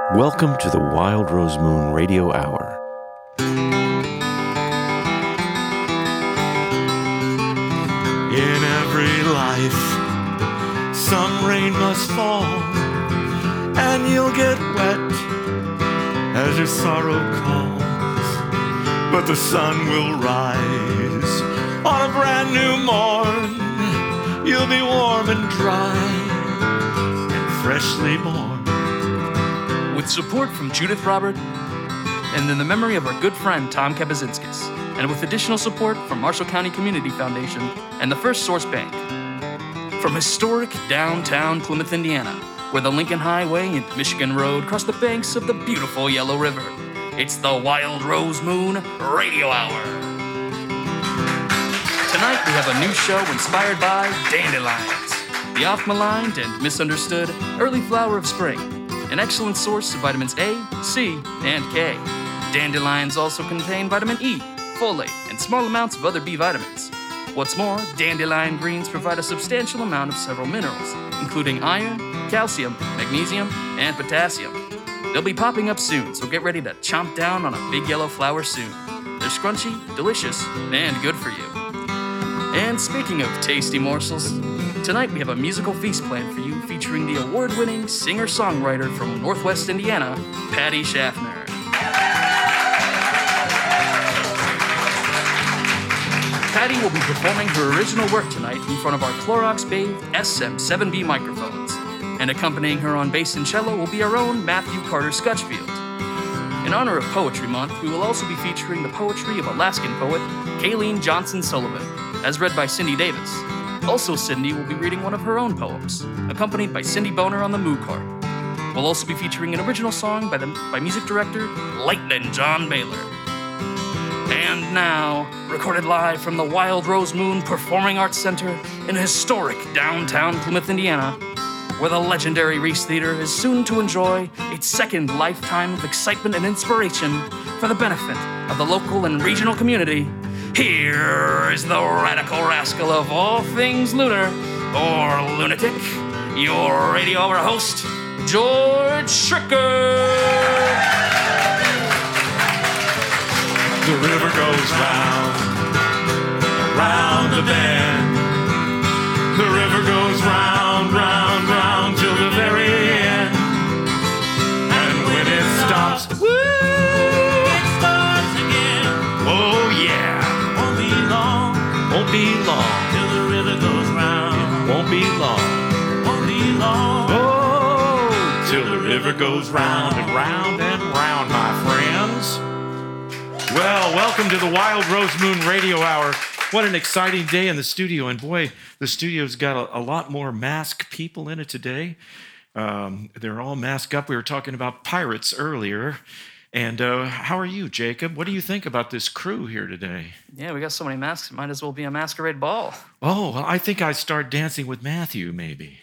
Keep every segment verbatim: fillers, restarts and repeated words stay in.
Welcome to the Wild Rose Moon Radio Hour. In every life, some rain must fall, and you'll get wet as your sorrow calls. But the sun will rise on a brand new morn. You'll be warm and dry and freshly born. With support from Judith Robert, and in the memory of our good friend Tom Kabazinskis, and with additional support from Marshall County Community Foundation and the First Source Bank. From historic downtown Plymouth, Indiana, where the Lincoln Highway and Michigan Road cross the banks of the beautiful Yellow River, it's the Wild Rose Moon Radio Hour. Tonight we have a new show inspired by dandelions, the oft-maligned and misunderstood early flower of spring, an excellent source of vitamins A, C, and K. Dandelions also contain vitamin E, folate, and small amounts of other B vitamins. What's more, dandelion greens provide a substantial amount of several minerals, including iron, calcium, magnesium, and potassium. They'll be popping up soon, so get ready to chomp down on a big yellow flower soon. They're scrunchy, delicious, and good for you. And speaking of tasty morsels, tonight we have a musical feast planned for you featuring the award-winning singer-songwriter from Northwest Indiana, Patty Schaffner. Patty will be performing her original work tonight in front of our Clorox-bathed S M seven B microphones, and accompanying her on bass and cello will be our own Matthew Carter Scutchfield. In honor of Poetry Month, we will also be featuring the poetry of Alaskan poet Kayleen Johnson Sullivan, as read by Cindy Davis. Also, Cindy will be reading one of her own poems, accompanied by Cindy Boner on the moo card. We'll also be featuring an original song by, the, by music director Lightnin' John Baylor. And now, recorded live from the Wild Rose Moon Performing Arts Center in historic downtown Plymouth, Indiana, where the legendary Reese Theater is soon to enjoy its second lifetime of excitement and inspiration for the benefit of the local and regional community, here is the radical rascal of all things lunar, or lunatic, your radio hour host, George Stricker. The river goes round, round the bend. The river goes round, round, round till the very end. And when it stops, woo, it starts again. Oh yeah, won't be long, won't be long till the river goes round. Won't be long, won't be long. Oh, till the river goes round and round and round, my friends. Well, welcome to the Wild Rose Moon Radio Hour. What an exciting day in the studio. And boy, the studio's got a, a lot more masked people in it today. Um, they're all masked up. We were talking about pirates earlier. And uh, how are you, Jacob? What do you think about this crew here today? Yeah, we got so many masks, it might as well be a masquerade ball. Oh, well, I think I'd start dancing with Matthew, maybe.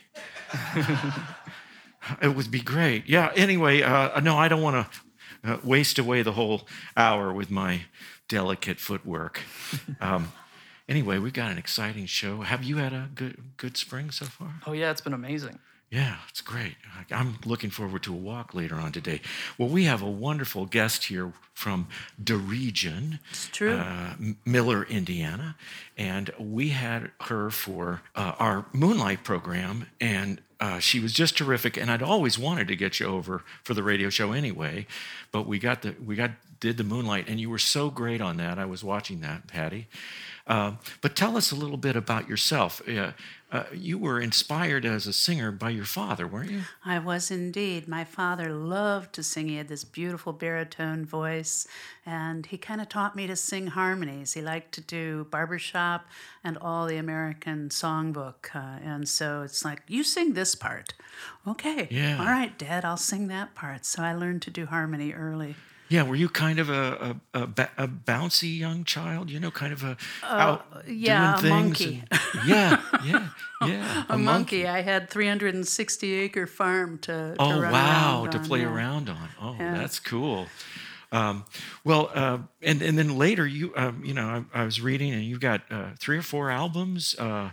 It would be great. Yeah, anyway, uh, no, I don't want to Uh, waste away the whole hour with my delicate footwork. Um, anyway, we've got an exciting show. Have you had a good good spring so far? Oh yeah, it's been amazing. Yeah, it's great. I'm looking forward to a walk later on today. Well, we have a wonderful guest here from the region. It's true. Uh, Miller, Indiana. And we had her for uh, our Moonlight program, and uh, she was just terrific. And I'd always wanted to get you over for the radio show anyway, but we got the we got did the Moonlight, and you were so great on that. I was watching that, Patty. Uh, but tell us a little bit about yourself. Uh, uh, you were inspired as a singer by your father, weren't you? I was indeed. My father loved to sing. He had this beautiful baritone voice, and he kind of taught me to sing harmonies. He liked to do barbershop and all the American songbook. Uh, and so it's like, you sing this part. Okay. Yeah. All right, Dad, I'll sing that part. So I learned to do harmony early. Yeah, were you kind of a a, a, a bouncy young child? You know, kind of a uh, out yeah, doing a things. monkey. And, yeah, yeah, yeah. A, a monkey. monkey. I had three hundred sixty acre farm to, to oh run wow around to on, play yeah. around on. Oh, yeah. That's cool. Um, well, uh, and and then later you um, you know I, I was reading, and you've got uh, three or four albums. Uh,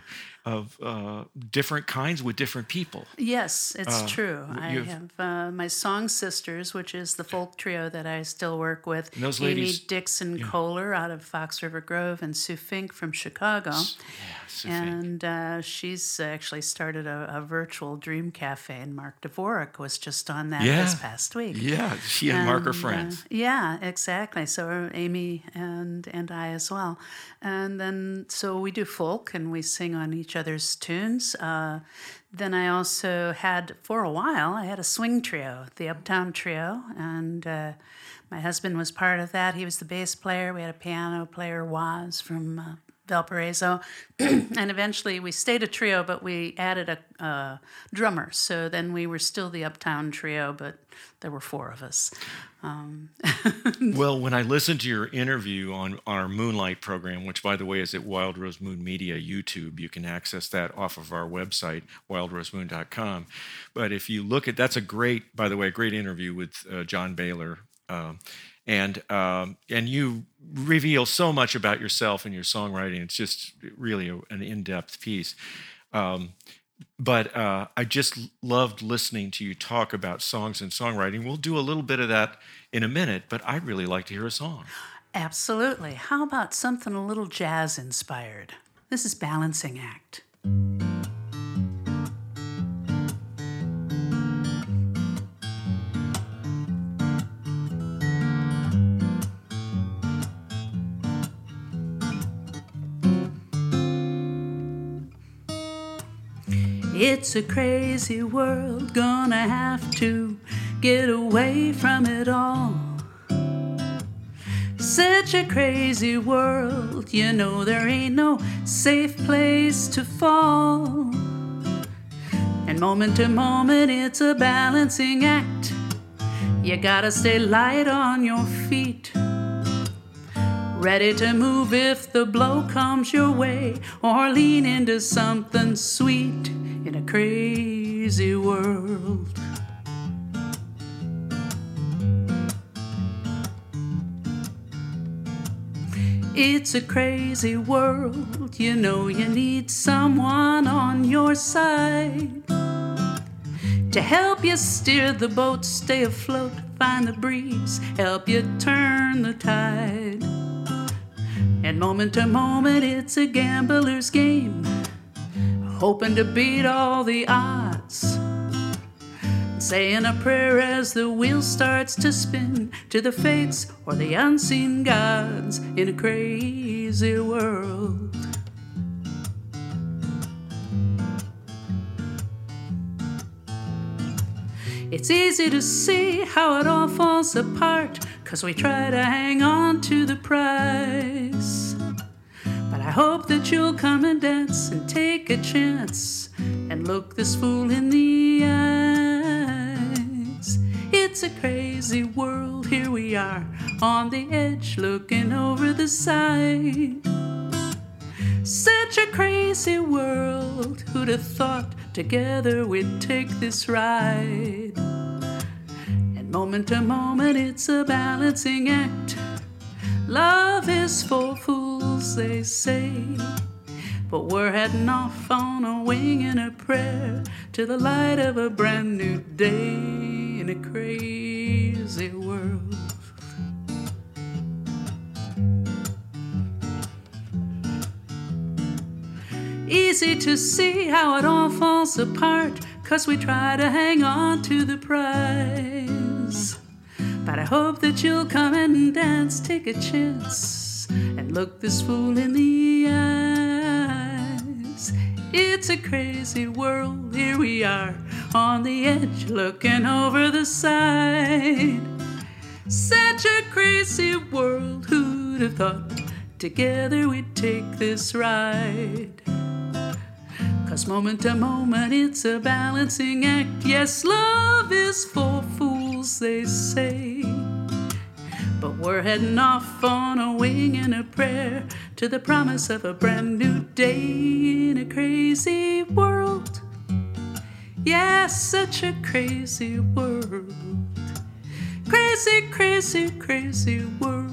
of uh, different kinds with different people. Yes, it's Uh, true. I you've- have uh, my Song Sisters, which is the folk trio that I still work with. And those Amy ladies- Dixon Kohler out of Fox River Grove and Sue Fink from Chicago. Yeah, Sue Fink. And uh, she's actually started a, a virtual dream cafe, and Mark Dvorak was just on that Yeah. this past week. Yeah, she and Mark are And, friends. uh, yeah, exactly. So are Amy and and I as well. And then so we do folk and we sing on each other's tunes. Uh, then I also had, for a while, I had a swing trio, the Uptown Trio, and uh, my husband was part of that. He was the bass player. We had a piano player, Waz, from uh, Valparaiso. And eventually we stayed a trio, but we added a uh, drummer. So then we were still the Uptown Trio, but there were four of us. Um, Well, when I listened to your interview on, on our Moonlight program, which, by the way, is at Wild Rose Moon Media YouTube, you can access that off of our website, wild rose moon dot com. But if you look at, that's a great, by the way, a great interview with uh, John Baylor. Um, and um, and you reveal so much about yourself and your songwriting. It's just really a, an in-depth piece. Um, But uh, I just loved listening to you talk about songs and songwriting. We'll do a little bit of that in a minute, but I'd really like to hear a song. absolutely. How about something a little jazz inspired? This is Balancing Act. It's a crazy world, gonna have to get away from it all. Such a crazy world, you know there ain't no safe place to fall. And moment to moment it's a balancing act. You gotta stay light on your feet, ready to move if the blow comes your way, or lean into something sweet in a crazy world. It's a crazy world, you know you need someone on your side to help you steer the boat, stay afloat, find the breeze, help you turn the tide. And moment to moment it's a gambler's game, hoping to beat all the odds, saying a prayer as the wheel starts to spin to the fates or the unseen gods in a crazy world. It's easy to see how it all falls apart, 'cause we try to hang on to the prize. But I hope that you'll come and dance and take a chance and look this fool in the eyes. It's a crazy world, here we are on the edge looking over the side. Such a crazy world, who'd have thought together we'd take this ride. And moment to moment it's a balancing act. Love is for fools, they say, but we're heading off on a wing and a prayer to the light of a brand new day in a crazy world. Easy to see how it all falls apart, 'cause we try to hang on to the prize. But I hope that you'll come and dance, take a chance, and look this fool in the eyes. It's a crazy world, here we are on the edge looking over the side. Such a crazy world, who'd have thought together we'd take this ride. 'Cause moment to moment it's a balancing act. Yes, love is for fools, they say, but we're heading off on a wing and a prayer to the promise of a brand new day in a crazy world. Yes, such a crazy world. Crazy, crazy, crazy world.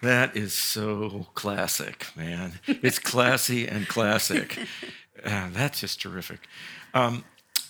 That is so classic, man. It's classy and classic. Uh, that's just terrific. Um,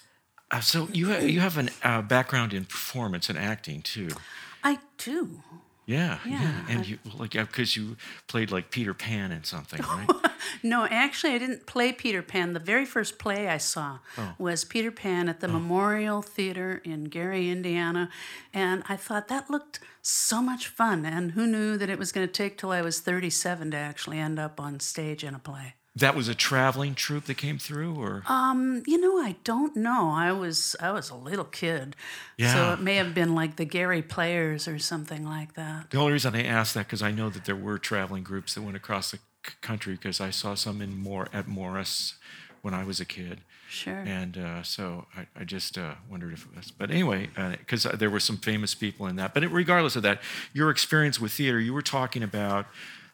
uh, so you ha- you have a uh, background in performance and acting too. I do. Yeah, yeah, Yeah, and I- you like because you played like Peter Pan in something, right? No, actually, I didn't play Peter Pan. The very first play I saw Oh. was Peter Pan at the Memorial Theater in Gary, Indiana. And I thought that looked so much fun. And who knew that it was going to take till I was thirty-seven to actually end up on stage in a play? That was a traveling troupe that came through, or Um, you know, I don't know. I was I was a little kid, so Yeah. it may have been like the Gary Players or something like that. the only reason I asked that because I know that there were traveling groups that went across the c- country because I saw some in more at Morris when I was a kid. Sure. And uh, so I, I just uh, wondered if it was. But anyway, because there were some famous people in that. But it, regardless of that, your experience with theater, you were talking about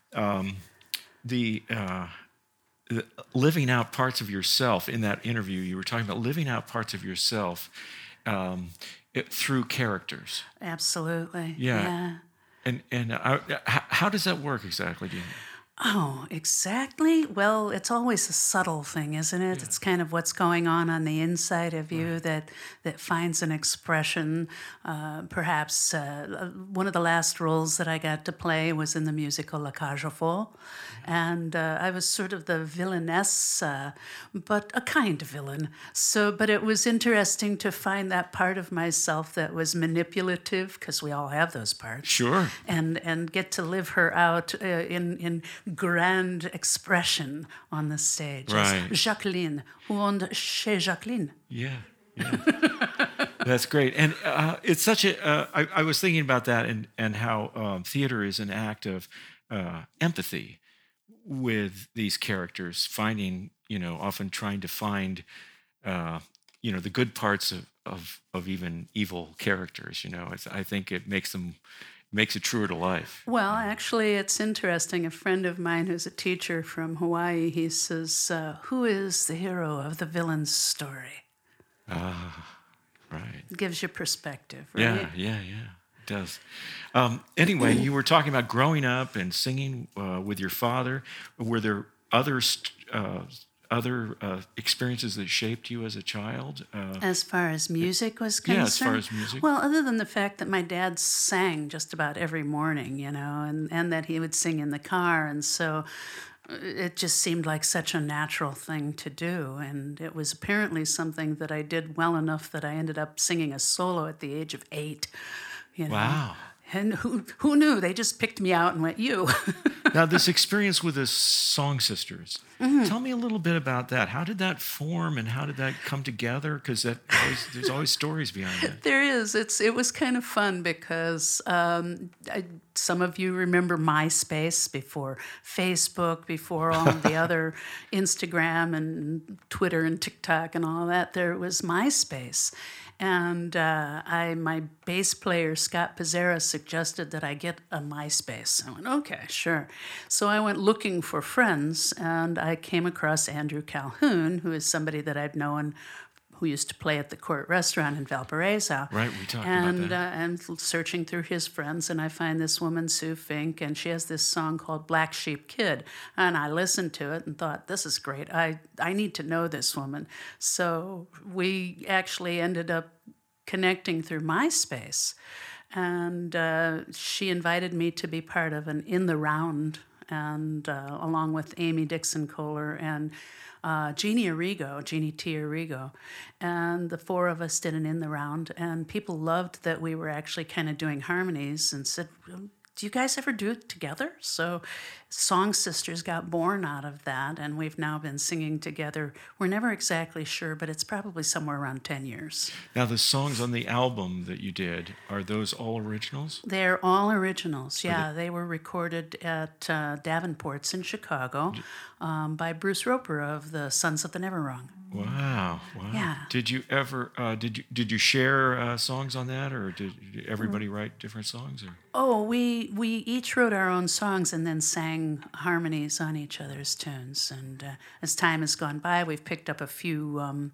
um, the, uh, the living out parts of yourself in that interview. You were talking about living out parts of yourself um, it, through characters. Absolutely. Yeah. yeah. And and I, how, how does that work exactly? Do you know? Oh, exactly. Well, it's always a subtle thing, isn't it? It's kind of what's going on on the inside of you that that finds an expression. Uh, perhaps uh, one of the last roles that I got to play was in the musical La Cage aux Folles, and uh, I was sort of the villainess, uh, but a kind villain. So, but it was interesting to find that part of myself that was manipulative, because we all have those parts. Sure. And and get to live her out uh, in in grand expression on the stage. as Right. Jacqueline, who owned Chez Jacqueline. Yeah, yeah. That's great. And uh, it's such a, uh, I, I was thinking about that and, and how um, theater is an act of uh, empathy with these characters, finding, you know, often trying to find, uh, you know, the good parts of, of, of even evil characters, you know. It's, I think it makes them, makes it truer to life. Well, actually, it's interesting. A friend of mine who's a teacher from Hawaii, he says, uh, who is the hero of the villain's story? Right. It gives you perspective, right? Yeah, yeah, yeah. It does. Um, anyway, you were talking about growing up and singing uh, with your father. Were there other st- uh, other uh, experiences that shaped you as a child? Uh, As far as music was concerned? Yeah, as far as music. Well, other than the fact that my dad sang just about every morning, you know, and, and that he would sing in the car. And so it just seemed like such a natural thing to do. And it was apparently something that I did well enough that I ended up singing a solo at the age of eight. You know? Wow. And who who knew? They just picked me out and went, you. Now, this experience with the Song Sisters, Mm-hmm. tell me a little bit about that. How did that form and how did that come together? Because that always, there's always stories behind it. There is. It's it was kind of fun because um, I, some of you remember MySpace before Facebook, before all of the other Instagram and Twitter and TikTok and all that. There was MySpace. And uh, I, my bass player, Scott Pizzera, suggested that I get a MySpace. I went, okay, sure. So I went looking for friends, and I came across Andrew Calhoun, who is somebody that I've known who used to play at the Court Restaurant in Valparaiso. Right, we talked and, about that. Uh, and searching through his friends, and I find this woman, Sue Fink, and she has this song called Black Sheep Kid. And I listened to it and thought, this is great. I, I need to know this woman. So we actually ended up connecting through MySpace. And uh, she invited me to be part of an In the Round, and uh, along with Amy Dixon Kohler and uh, Jeannie Arrigo, Jeannie T. Arrigo. And the four of us did an In the Round, and people loved that we were actually kind of doing harmonies and said, do you guys ever do it together? So Song Sisters got born out of that, and we've now been singing together. We're never exactly sure, but it's probably somewhere around ten years. Now, the songs on the album that you did, are those all originals? They're all originals, yeah. They were recorded at uh, Davenport's in Chicago um, by Bruce Roper of the Sons of the Never Wrong. Wow! Wow! Yeah. Did you ever? Uh, did you did you share uh, songs on that, or did everybody write different songs? Or? Oh, we we each wrote our own songs and then sang harmonies on each other's tunes. And uh, as time has gone by, we've picked up a few um,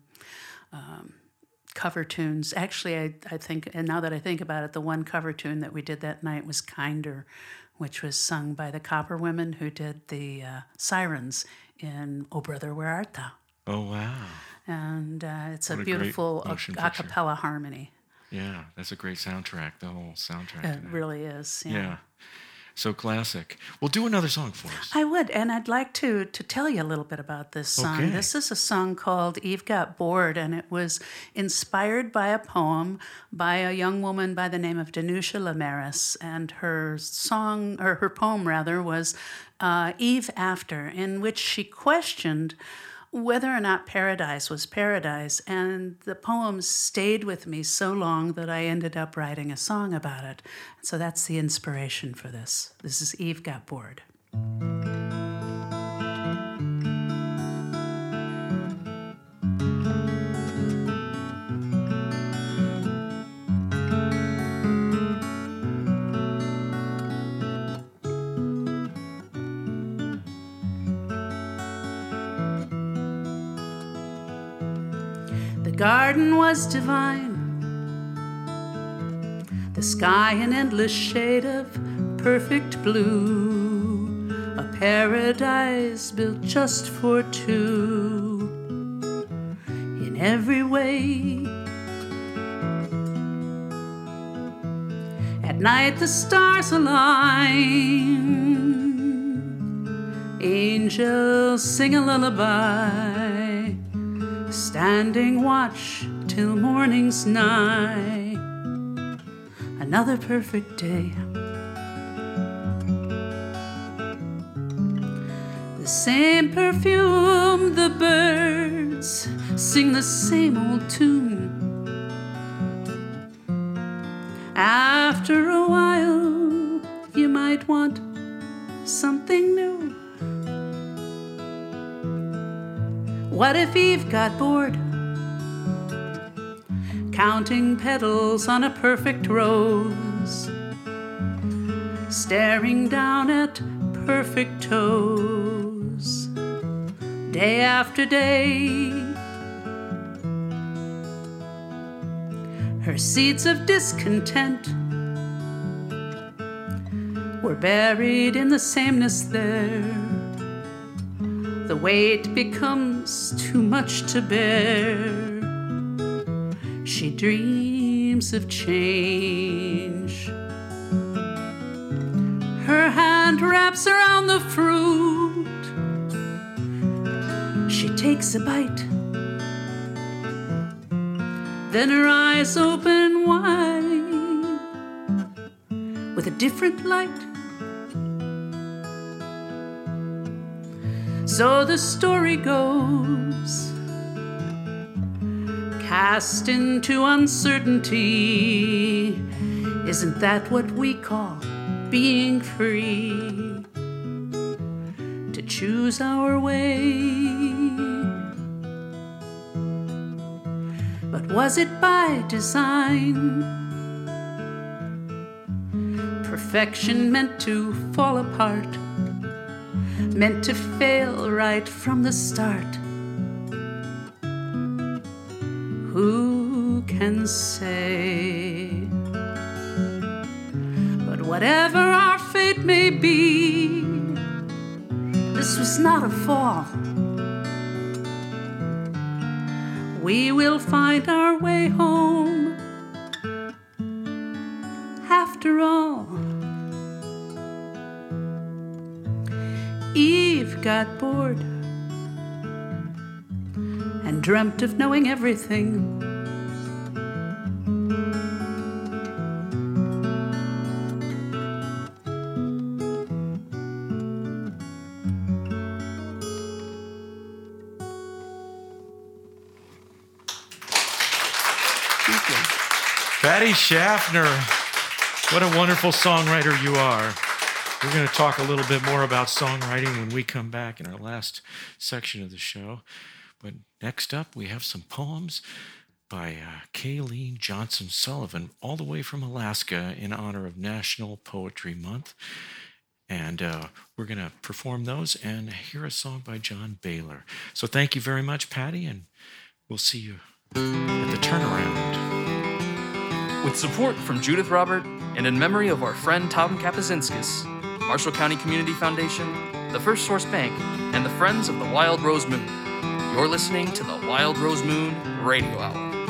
um, cover tunes. Actually, I I think, and now that I think about it, the one cover tune that we did that night was "Kinder," which was sung by the Copper Women who did the uh, sirens in Oh Brother, Where Art Thou? Oh, wow. And uh, it's a What a beautiful great motion a, a picture. cappella harmony. Yeah, that's a great soundtrack, the whole soundtrack. It to that. really is. Yeah. Yeah. So classic. Well, do another song for us. I would, and I'd like to to tell you a little bit about this song. Okay. This is a song called Eve Got Bored, and it was inspired by a poem by a young woman by the name of Danusha Lamaris, and her song, or her poem rather, was uh, Eve After, in which she questioned whether or not paradise was paradise, and the poem stayed with me so long that I ended up writing a song about it. So that's the inspiration for this. This is Eve Got Bored. The garden was divine, the sky an endless shade of perfect blue, a paradise built just for two. In every way, at night the stars align, angels sing a lullaby, standing watch till morning's nigh. Another perfect day. The same perfume, the birds sing the same old tune. After a while, you might want something new. What if Eve got bored, counting petals on a perfect rose, staring down at perfect toes, day after day? Her seeds of discontent were buried in the sameness there. The weight becomes too much to bear. She dreams of change. Her hand wraps around the fruit. She takes a bite. Then her eyes open wide with a different light. So the story goes, cast into uncertainty. Isn't that what we call being free? To choose our way. But was it by design? Perfection meant to fall apart, meant to fail right from the start. Who can say? But whatever our fate may be, this was not a fall. We will find our way home after all. Eve got bored and dreamt of knowing everything. Thank you. Patty Schaffner, what a wonderful songwriter you are. We're going to talk a little bit more about songwriting when we come back in our last section of the show. But next up, we have some poems by uh, Kayleen Johnson Sullivan, all the way from Alaska in honor of National Poetry Month. And uh, we're going to perform those and hear a song by John Baylor. So thank you very much, Patty, and we'll see you at the turnaround. With support from Judith Robert and in memory of our friend Tom Kapazinskis, Marshall County Community Foundation, the First Source Bank, and the Friends of the Wild Rose Moon. You're listening to the Wild Rose Moon Radio Hour.